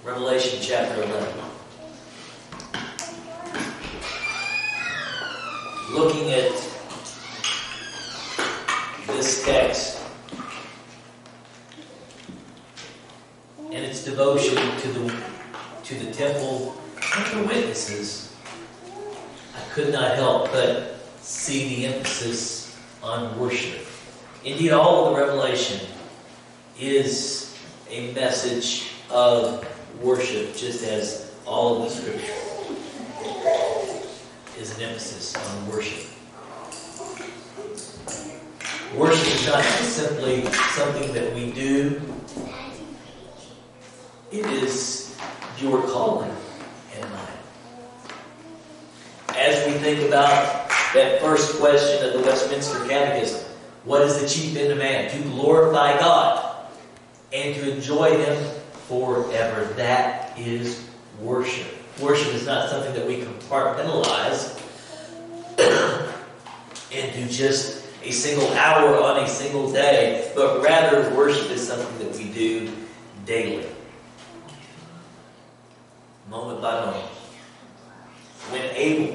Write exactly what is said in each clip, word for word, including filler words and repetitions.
Revelation chapter eleven. Looking at this text and its devotion to the to the temple and the witnesses, I could not help but see the emphasis on worship. Indeed, all of the Revelation is a message of worship, just as all of the Scripture is an emphasis on worship. Worship is not simply something that we do. It is your calling and mine. As we think about that first question of the Westminster Catechism, what is the chief end of man? To glorify God and to enjoy Him forever. That is worship. Worship is not something that we compartmentalize into just a single hour on a single day, but rather worship is something that we do daily, moment by moment. When Abel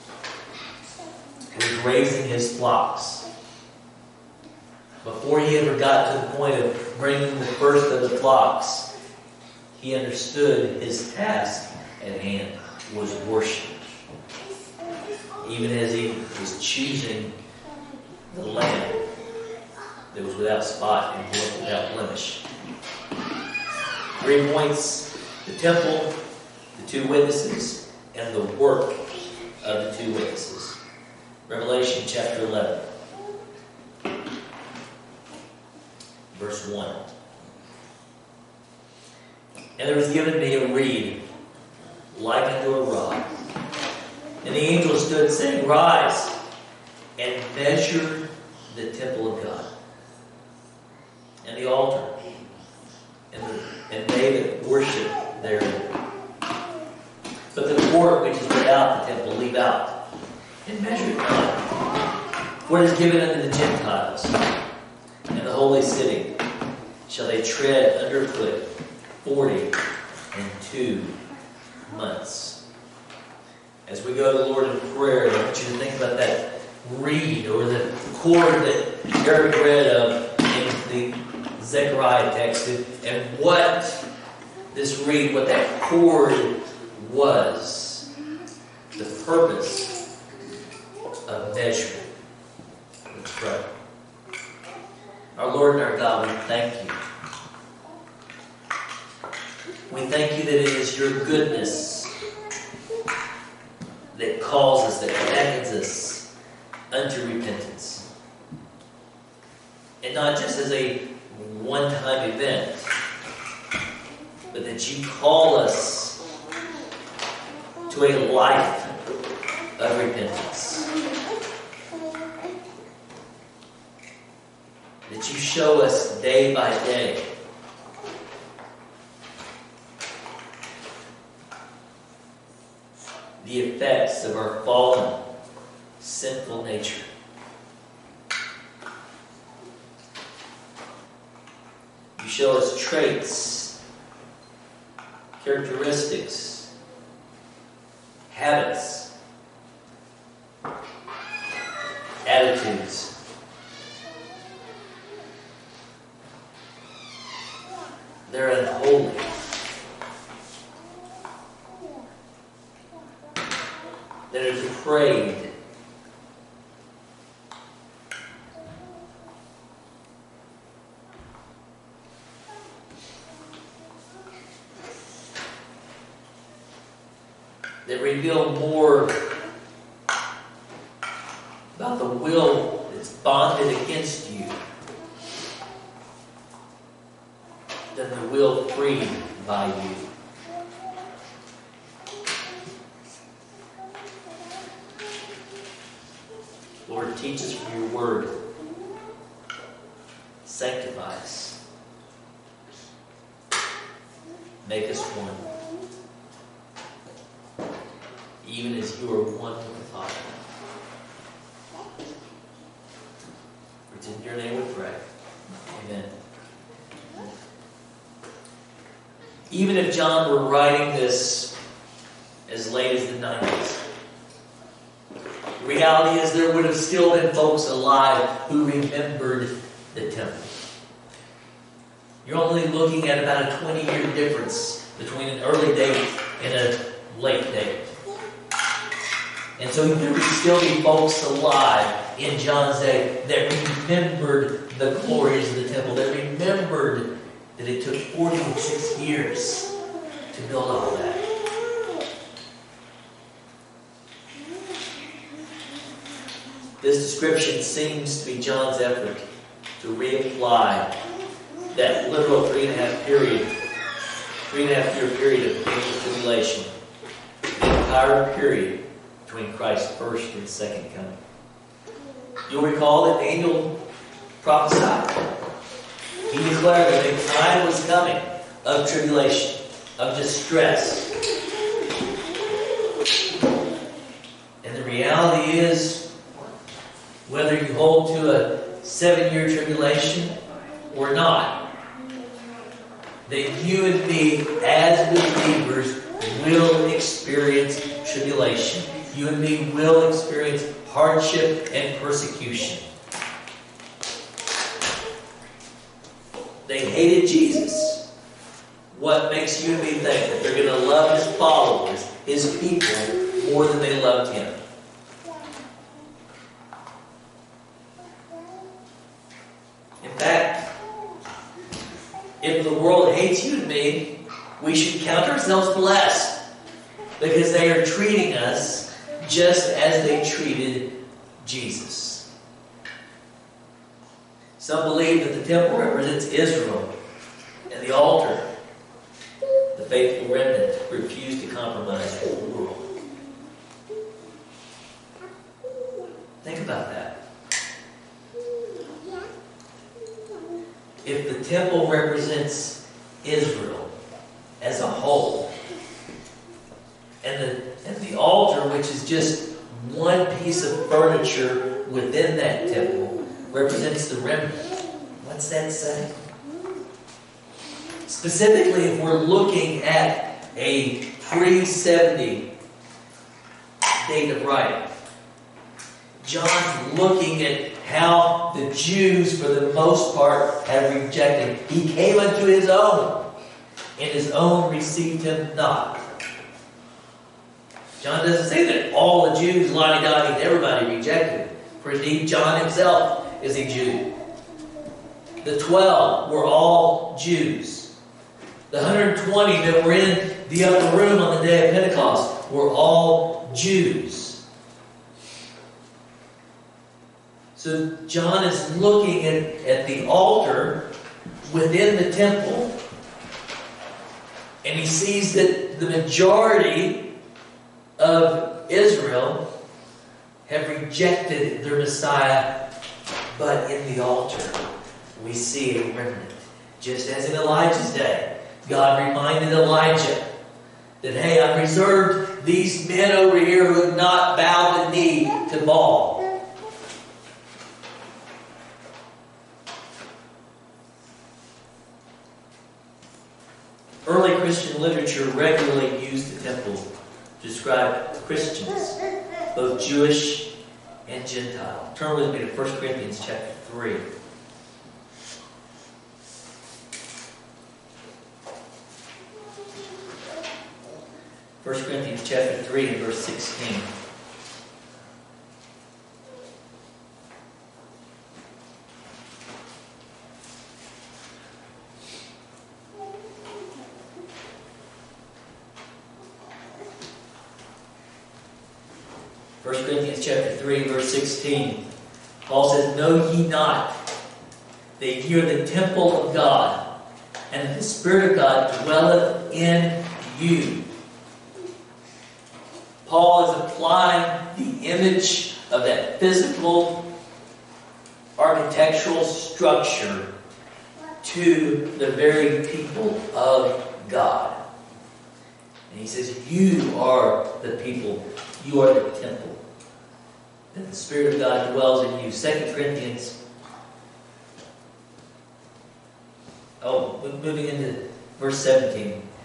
was raising his flocks, before he ever got to the point of bringing the first of the flocks, he understood his task at hand was worship. Even as he was choosing the lamb that was without spot and without blemish. Three points: the temple, the two witnesses, and the work of the two witnesses. Revelation chapter eleven, verse one. And there was given me a reed like unto a rod. And the angel stood, saying, Rise, and measure the temple of God, and the altar, and, the, and they that worship therein. But the court which is without the temple leave out, and measure it not. For it is given unto the Gentiles, and the holy city shall they tread underfoot forty and two months. As we go to the Lord in prayer, I want you to think about that reed or the cord that Eric read of in the Zechariah text, and what this reed, what that cord was, the purpose of measuring. Let's pray. Our Lord and our God, we thank you. We thank you that it is your goodness that calls us, that beckons us unto repentance. And not just as a one-time event, but that you call us to a life of repentance. That you show us day by day the effects of our fallen, sinful nature. You show us traits, characteristics, habits, attitudes. They're unholy. That are depraved. That reveal more about the will that's bonded against you than the will freed by you. Lord, teach us from your word. Sanctify us. Make us one. Even as you are one with the Father. For it's in your name we pray. Amen. even if John were writing this as late as the nineties, the reality is there would have still been folks alive who remembered the temple. You're only looking at about a twenty-year difference between an early date and a late date. And so there would still be folks alive in John's day that remembered the glories of the temple, that remembered that it took forty-six years to build all that. This description seems to be John's effort to reapply that literal three and a half period, three and a half year period of painful tribulation, the entire period between Christ's first and second coming. You'll recall that Daniel prophesied. He declared that a time was coming of tribulation, of distress. And the reality is, whether you hold to a seven-year tribulation or not, that you and me, as believers, will experience tribulation. You and me will experience hardship and persecution. They hated Jesus. What makes you and me think that they're going to love His followers, His people, more than they loved Him? In fact, if the world hates you and me, we should count ourselves blessed, because they are treating us just as they treated Jesus. Some believe that the temple represents Israel, and the altar, the faithful remnant, refused to compromise with the world. Think about that. If the temple represents Israel as a whole, and the, and the altar, which is just one piece of furniture within that temple, represents the remnant, what's that say? Specifically, if we're looking at a three seventy date of writing, John's looking at how the Jews, for the most part, have rejected Him. He came unto His own, and His own received Him not. John doesn't say that all the Jews, lottie-dottie, and everybody rejected Him. For indeed, John himself is a Jew. The twelve were all Jews. The one hundred twenty that were in the upper room on the day of Pentecost were all Jews. So John is looking at, at the altar within the temple, and he sees that the majority of Israel have rejected their Messiah, but in the altar we see a remnant. Just as in Elijah's day, God reminded Elijah that, hey, I've reserved these men over here who have not bowed the knee to Baal. Early Christian literature regularly used the temple to describe Christians, both Jewish and Gentile. Turn with me to First Corinthians chapter three. First Corinthians chapter three and verse sixteen. First Corinthians chapter three, verse sixteen. Paul says, "Know ye not that ye are the temple of God, and that the Spirit of God dwelleth in you?" Paul is applying the image of that physical architectural structure to the very people of God. And he says, you are the people. You are the temple. And the Spirit of God dwells in you. Second Corinthians. Oh, moving into verse seventeen.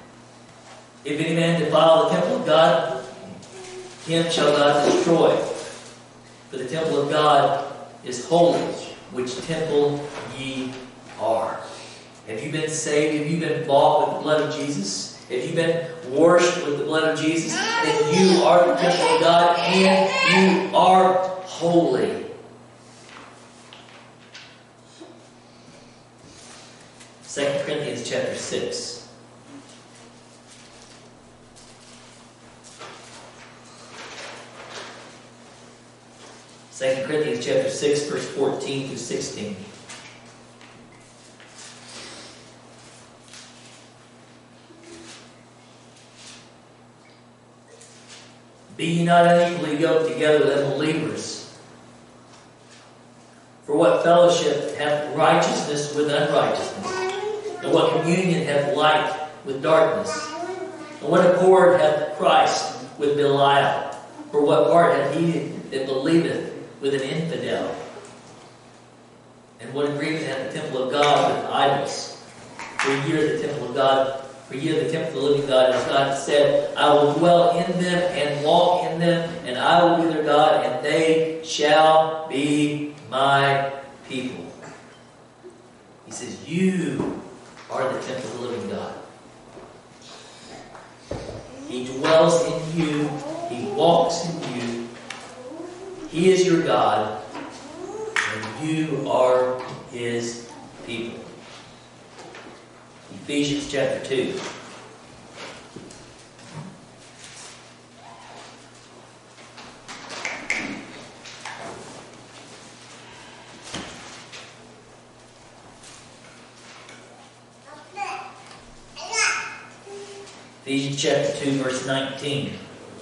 If any man defile the temple of God, him shall God destroy. For the temple of God is holy, which temple ye are. Have you been saved? Have you been bought with the blood of Jesus? Have you been washed with the blood of Jesus? Then you are the temple of God and you are holy. Second Corinthians chapter six. Second Corinthians chapter six, verse fourteen through sixteen. Be ye not unequally yoked together with unbelievers. For what fellowship hath righteousness with unrighteousness? And what communion hath light with darkness? And what accord hath Christ with Belial? For what part hath he that believeth with an infidel? And what agreement hath the temple of God with idols? For ye are the temple of God, for ye are the temple of the living God, as God said, I will dwell in them and walk in them, and I will be their God, and they shall be my people. He says, you are the temple of the living God. He dwells in you. He walks in you. He is your God, and you are His people. Ephesians chapter two. Ephesians chapter two, verse nineteen.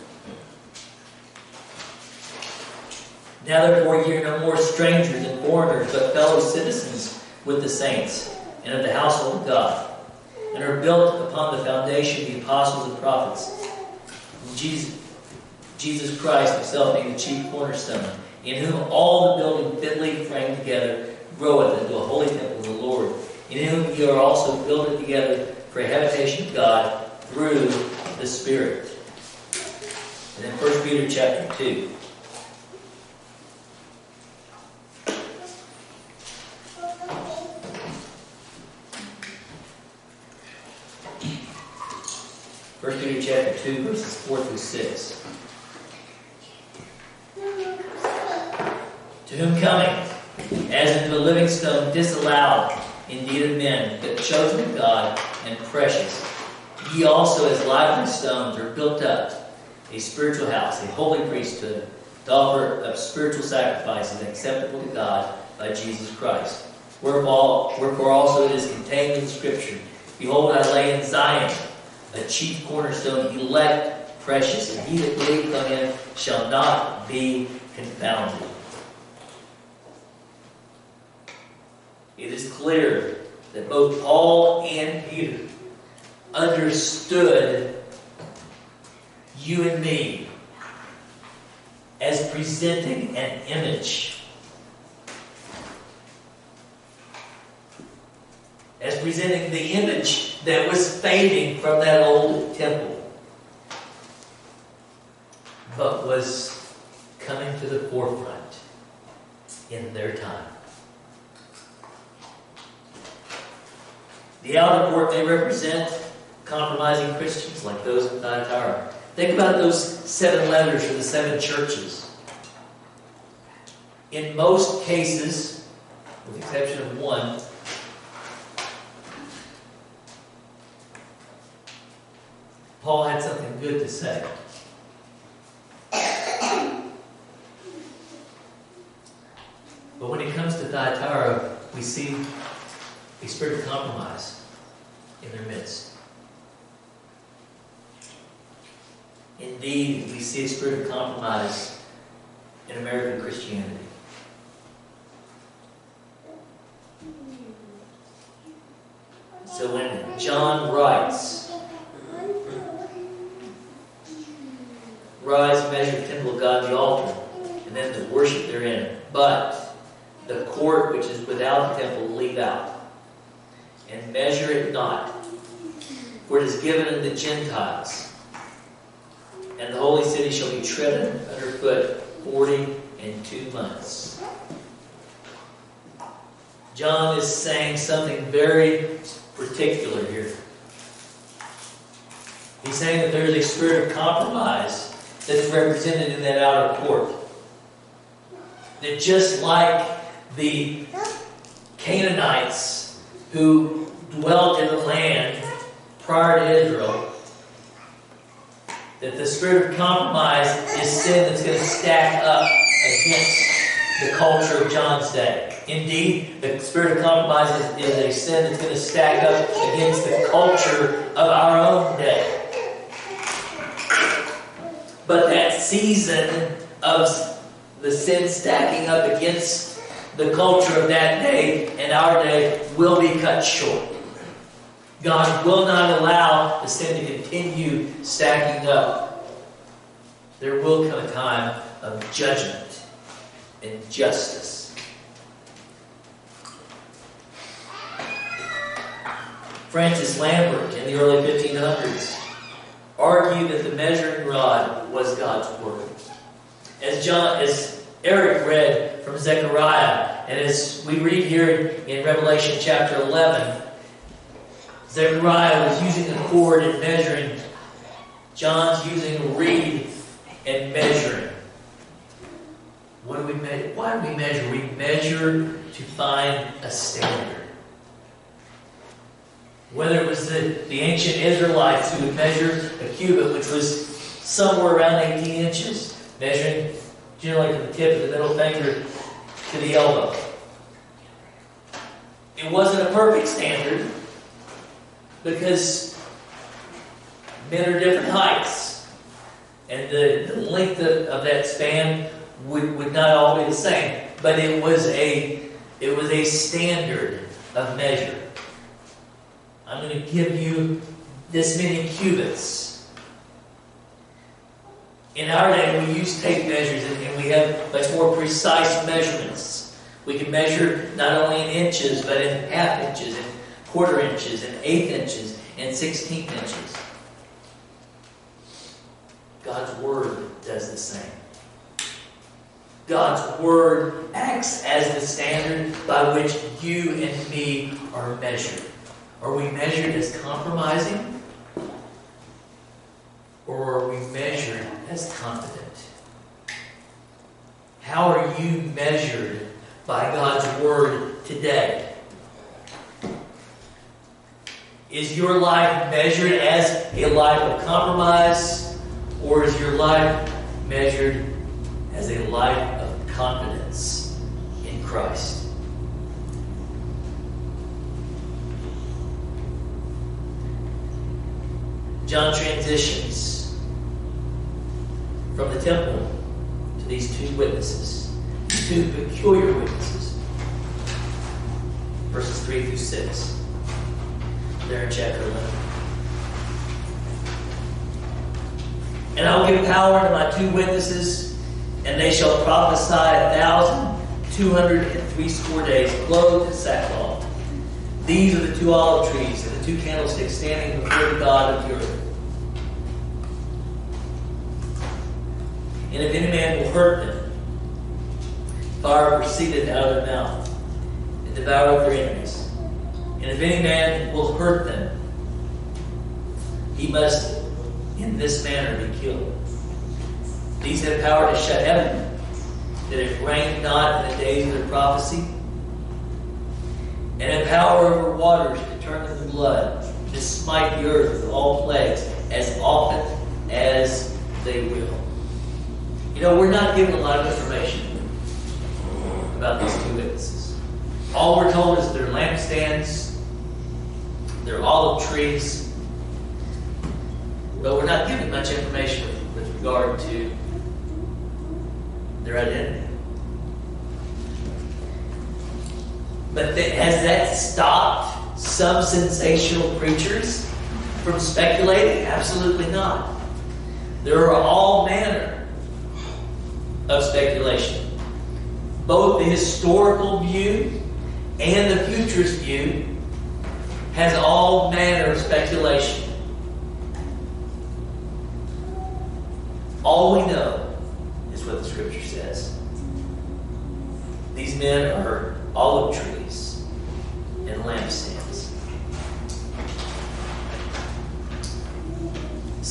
Now therefore ye are no more strangers and foreigners, but fellow citizens with the saints, and of the household of God, and are built upon the foundation of the apostles and prophets, and Jesus, Jesus Christ himself being the chief cornerstone, in whom all the building fitly framed together groweth into a holy temple of the Lord, in whom ye are also builded together for a habitation of God through the Spirit. And then First Peter chapter two. First Peter chapter two, verses four through six. To whom coming, as into a living stone, disallowed indeed of men, but chosen of God and precious, ye also as lively stones are built up, a spiritual house, a holy priesthood, to offer up spiritual sacrifices acceptable to God by Jesus Christ. Wherefore, wherefore also it is contained in the Scripture, behold, I lay in Zion a chief cornerstone, elect, precious, and he that believeth on him shall not be confounded. It is clear that both Paul and Peter understood you and me as presenting an image. As presenting the image that was fading from that old temple, but was coming to the forefront in their time. The outer court may represent compromising Christians like those in Thyatira. Think about those seven letters for the seven churches. In most cases, with the exception of one, Paul had something good to say. But when it comes to Thyatira, we see a spirit of compromise in their midst. Indeed, we see a spirit of compromise in American Christianity. So when John writes, rise, measure the temple of God, the altar, and then to worship therein. But the court which is without the temple leave out, and measure it not. for it is given unto the Gentiles. And the holy city shall be trodden underfoot forty and two months. John is saying something very particular here. He's saying that there is a spirit of compromise that's represented in that outer court. That just like the Canaanites who dwelt in the land prior to Israel, that the spirit of compromise is sin that's going to stack up against the culture of John's day. Indeed, the spirit of compromise is, is a sin that's going to stack up against the culture of our own day. But that season of the sin stacking up against the culture of that day and our day will be cut short. God will not allow the sin to continue stacking up. There will come a time of judgment and justice. Francis Lambert in the early fifteen hundreds argued that the measuring rod was God's word. As John, as Eric read from Zechariah, and as we read here in Revelation chapter eleven, Zechariah was using a cord and measuring. John's using a reed and measuring. What do we measure? Why do we measure? We measure to find a standard. Whether it was the, the ancient Israelites who would measure a cubit, which was somewhere around eighteen inches, measuring generally from the tip of the middle finger to the elbow. It wasn't a perfect standard because men are different heights, and the, the length of, of that span would, would not all be the same. But it was a it was a standard of measure. I'm going to give you this many cubits. In our day, we use tape measures, and, and we have much more precise measurements. We can measure not only in inches, but in half inches, and quarter inches, and eighth inches, and sixteenth inches. God's Word does the same. God's Word acts as the standard by which you and me are measured. Are we measured as compromising? Or are we measured as confident? How are you measured by God's Word today? Is your life measured as a life of compromise? Or is your life measured as a life of confidence in Christ? John transitions from the temple to these two witnesses, two peculiar witnesses. Verses three through six. There in chapter eleven. And I will give power to my two witnesses, and they shall prophesy a thousand two hundred and threescore days, clothed in sackcloth. These are the two olive trees and the two candlesticks standing before the God of the earth. And if any man will hurt them, fire proceedeth out of their mouth, and devoureth their enemies. And if any man will hurt them, he must in this manner be killed. These have power to shut heaven, that it rain not in the days of their prophecy, and have power over waters to turn them to blood, to smite the earth with all plagues, as often as they will. You know, we're not given a lot of information about these two witnesses. All we're told is they're lampstands, they're olive trees, but we're not given much information with, with regard to their identity. But th- has that stopped some sensational preachers from speculating? Absolutely not. There are all manner of speculation. Both the historical view and the futurist view has all manner of speculation.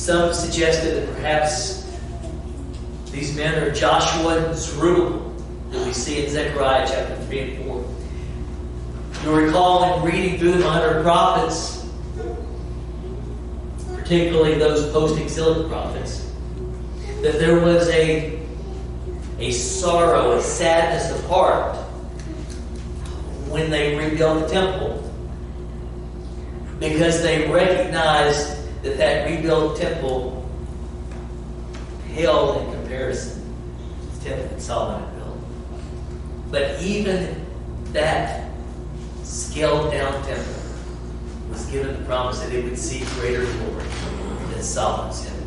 Some suggested that perhaps these men are Joshua and Zerubbabel that we see in Zechariah chapter three and four. You'll recall in reading through the minor prophets, particularly those post-exilic prophets, that there was a, a sorrow, a sadness of heart when they rebuilt the temple, because they recognized that that rebuilt temple paled in comparison to the temple that Solomon had built. But even that scaled down temple was given the promise that it would see greater glory than Solomon's temple.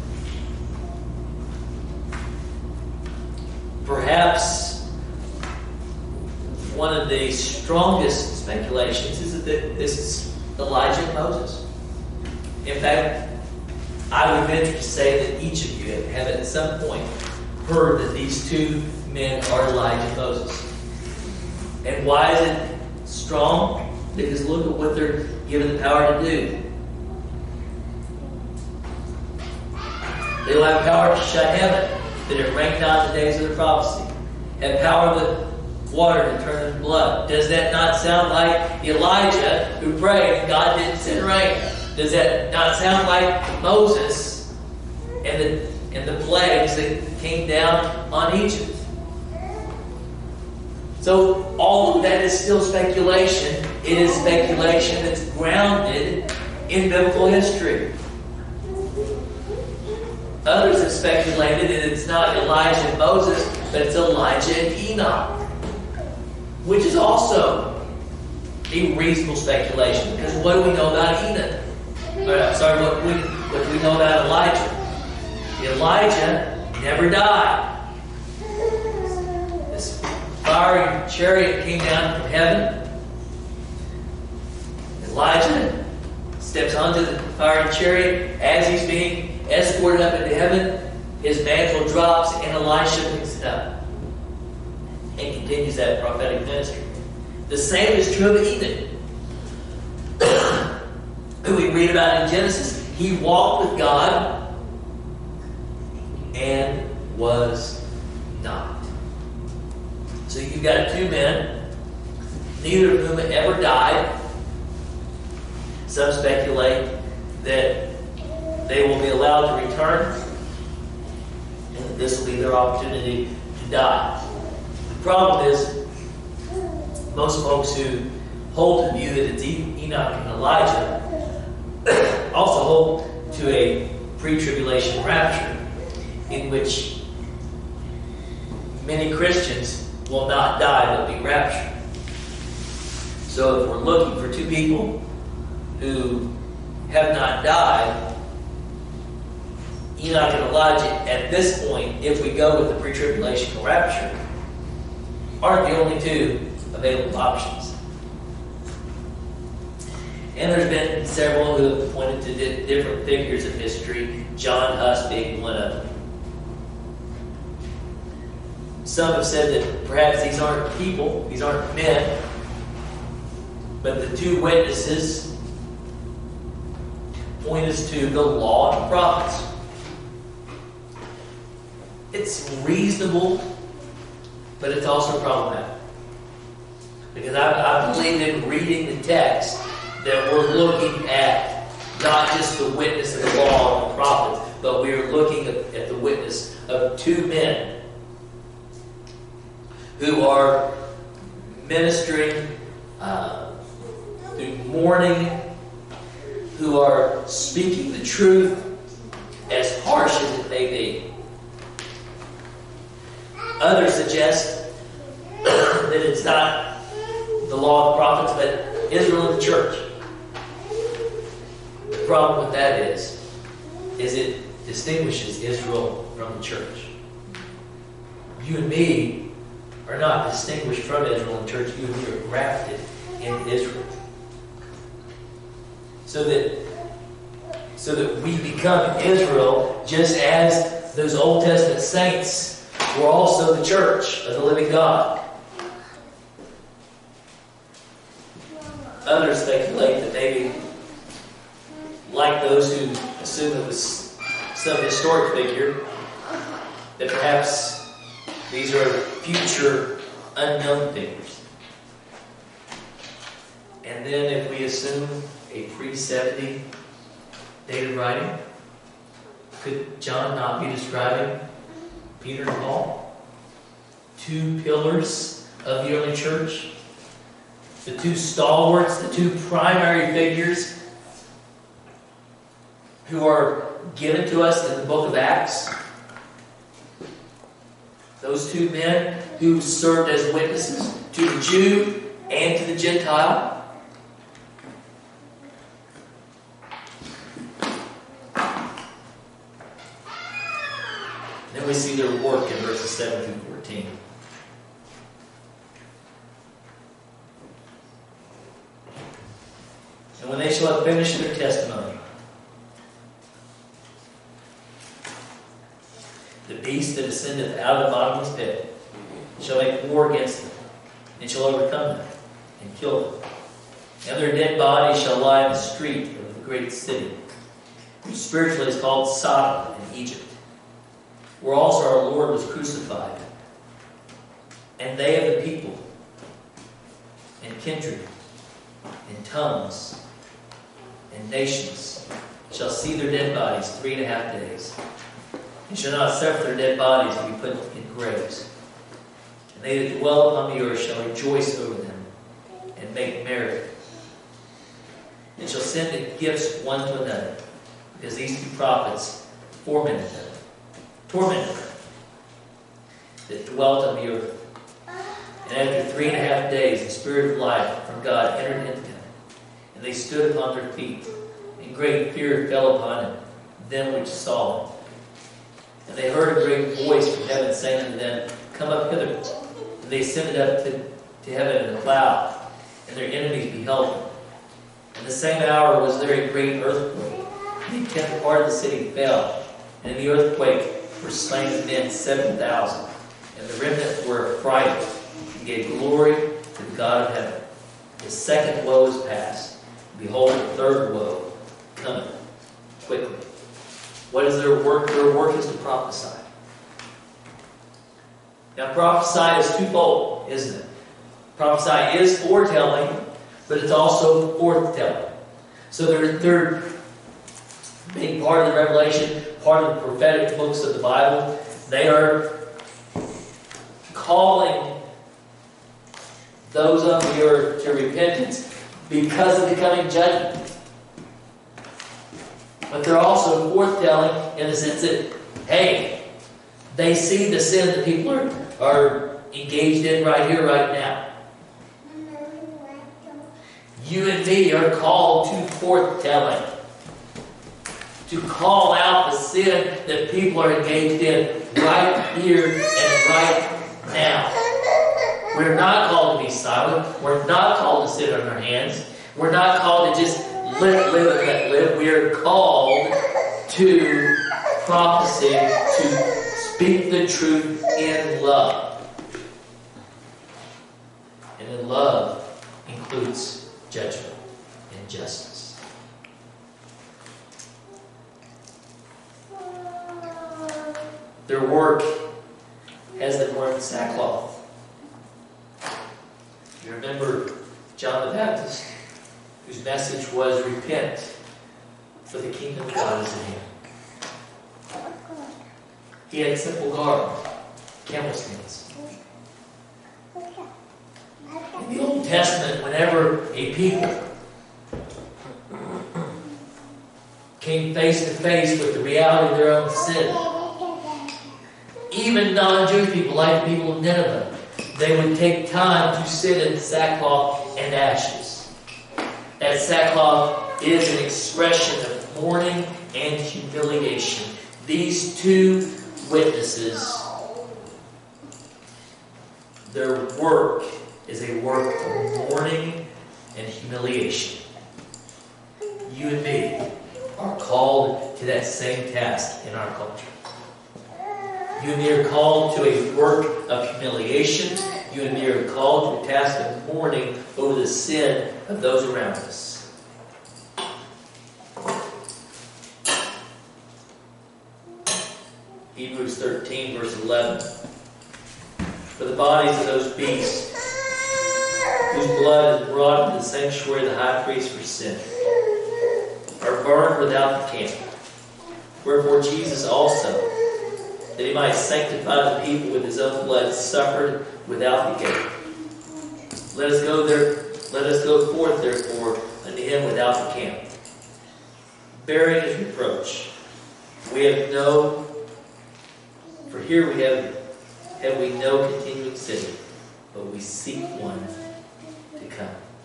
Perhaps one of the strongest speculations is that this is Elijah and Moses. In fact, I would venture to say that each of you have at some point heard that these two men are Elijah and Moses. And why is it strong? Because look at what they're given the power to do. They will have power to shut heaven, that it rain down the days of their prophecy. Have power with water to turn into blood. Does that not sound like Elijah who prayed and God didn't send rain? Does that not sound like Moses and the, and the plagues that came down on Egypt? So all of that is still speculation. It is speculation that's grounded in biblical history. Others have speculated that it's not Elijah and Moses, but it's Elijah and Enoch, which is also a reasonable speculation. Because what do we know about Enoch? Or, sorry, what, we, what do we know about Elijah? Elijah never died. This fiery chariot came down from heaven. Elijah steps onto the fiery chariot. As he's being escorted up into heaven, his mantle drops and Elisha picks it up and continues that prophetic ministry. The same is true of Enoch, who we read about in Genesis. He walked with God and was not. So you've got two men, neither of whom ever died. Some speculate that they will be allowed to return, and that this will be their opportunity to die. The problem is, most folks who hold the view that it's Enoch and Elijah also hold to a pre-tribulation rapture, in which many Christians will not die, they'll be raptured. So if we're looking for two people who have not died, Enoch and Elijah, at this point, if we go with the pre-tribulational rapture, aren't the only two available options. And there's been several who have pointed to di- different figures of history, John Huss being one of them. Some have said that perhaps these aren't people, these aren't men, but the two witnesses point us to the law and the prophets. It's reasonable, but it's also problematic. Because I, I believe in reading the text that we're looking at not just the witness of the law and the prophets, but we are looking at, at the witness of two men who are ministering uh, through mourning, who are speaking the truth, as harsh as it may be. Others suggest that it's not the law of the prophets, but Israel and the church. The problem with that is, is it distinguishes Israel from the church. You and me are not distinguished from Israel and the church. You and me are grafted into Israel. So that, so that we become Israel just as those Old Testament saints were also the church of the living God. Others speculate that maybe, like those who assume it was some historic figure, that perhaps these are future unknown figures. And then if we assume a pre seventy date of writing, could John not be describing Peter and Paul? Two pillars of the early church, the two stalwarts, the two primary figures who are given to us in the book of Acts. Those two men who served as witnesses to the Jew and to the Gentile. Then we see their work in verses seven through fourteen. And when they shall have finished their testimony, the beast that ascendeth out of the bottomless pit shall make war against them, and shall overcome them, and kill them. And their dead bodies shall lie in the street of the great city, which spiritually is called Sodom in Egypt, where also our Lord was crucified. And they of the people, and kindred, and tongues, and nations shall see their dead bodies three and a half days, and shall not suffer their dead bodies to be put in graves. And they that dwell upon the earth shall rejoice over them, and make merry, and shall send in gifts one to another, because these two prophets tormented them, tormented them that dwelt on the earth. And after three and a half days, the Spirit of life from God entered into them, and they stood upon their feet, and great fear fell upon them which saw them. And they heard a great voice from heaven saying unto them, Come up hither. And they ascended up to, to heaven in a cloud, and their enemies beheld them. In the same hour was there a great earthquake, and the tenth part of the city fell, and in the earthquake were slain men seven thousand, and the remnant were affrighted, and gave glory to the God of heaven. The second woe is past. Behold, the third woe cometh quickly. What is their work? Their work is to prophesy. Now, prophesy is twofold, isn't it? Prophesy is foretelling, but it's also forthtelling. So they're, they're being part of the Revelation, part of the prophetic books of the Bible. They are calling those on the earth to repentance because of the coming judgment. But they're also forthtelling in the sense that, hey, they see the sin that people are, are engaged in right here, right now. You and me are called to forthtelling, to call out the sin that people are engaged in right here and right now. We're not called to be silent. We're not called to sit on our hands. We're not called to just live, live, and let live. We are called to prophecy, to speak the truth in love. And in love includes judgment and justice. Their work has them wearing sackcloth. You remember John the Baptist, whose message was repent, for the kingdom of God is at hand. He had simple garb, camel skins. In the Old Testament, whenever a people came face to face with the reality of their own sin, even non-Jewish people, like the people of Nineveh, they would take time to sit in sackcloth and ashes. That sackcloth is an expression of mourning and humiliation. These two witnesses, their work is a work of mourning and humiliation. You and me are called to that same task in our culture. You and me are called to a work of humiliation. You and me are called to a task of mourning over the sin of those around us. Hebrews thirteen, verse eleven. For the bodies of those beasts whose blood is brought into the sanctuary of the high priest for sin are burned without the camp. Wherefore Jesus also, that he might sanctify the people with his own blood, suffered without the gate. Let us go there. Let us go forth, therefore, unto him without the camp, bearing his reproach. We have no, for here we have, have we no continuing city, but we seek one to come.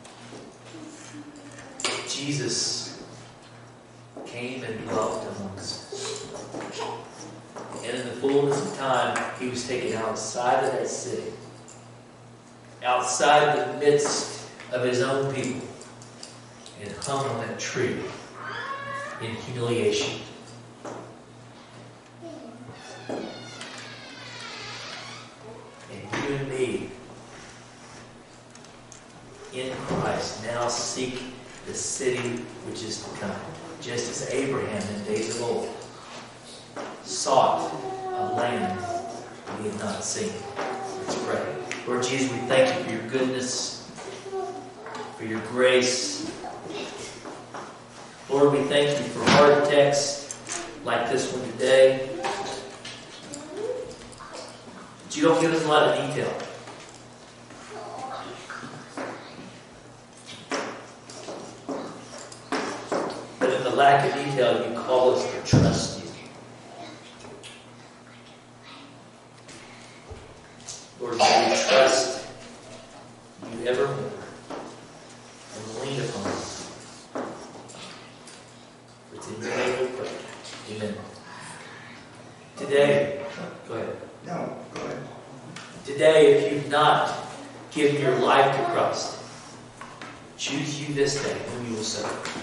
Jesus came and dwelt amongst us. And in the fullness of time, he was taken outside of that city, outside the midst of his own people, and hung on that tree in humiliation. And you and me, in Christ, now seek the city which is to come, just as Abraham in days of old sought a land we had not seen. Let's pray. Lord Jesus, we thank you for your goodness, for your grace. Lord, we thank you for hard texts like this one today. But you don't give us a lot of detail. But in the lack of detail, you call us to trust you. Lord, may we trust you evermore and lean upon you. It's in your name we pray. Amen. Today, go ahead. No, go ahead. Today, if you've not given your life to Christ, choose you this day whom you will serve.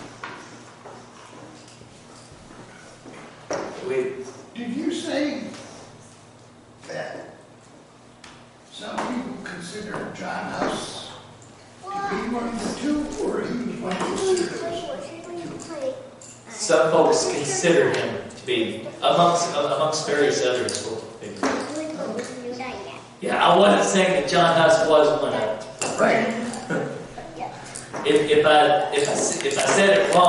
We, Did you say that some people consider John Huss to be one of the two, or he was one of the sisters? some folks consider him to be, amongst amongst various others. Yeah, I wasn't saying that John Huss was one of them. Right. If, if I if I if I said it wrong.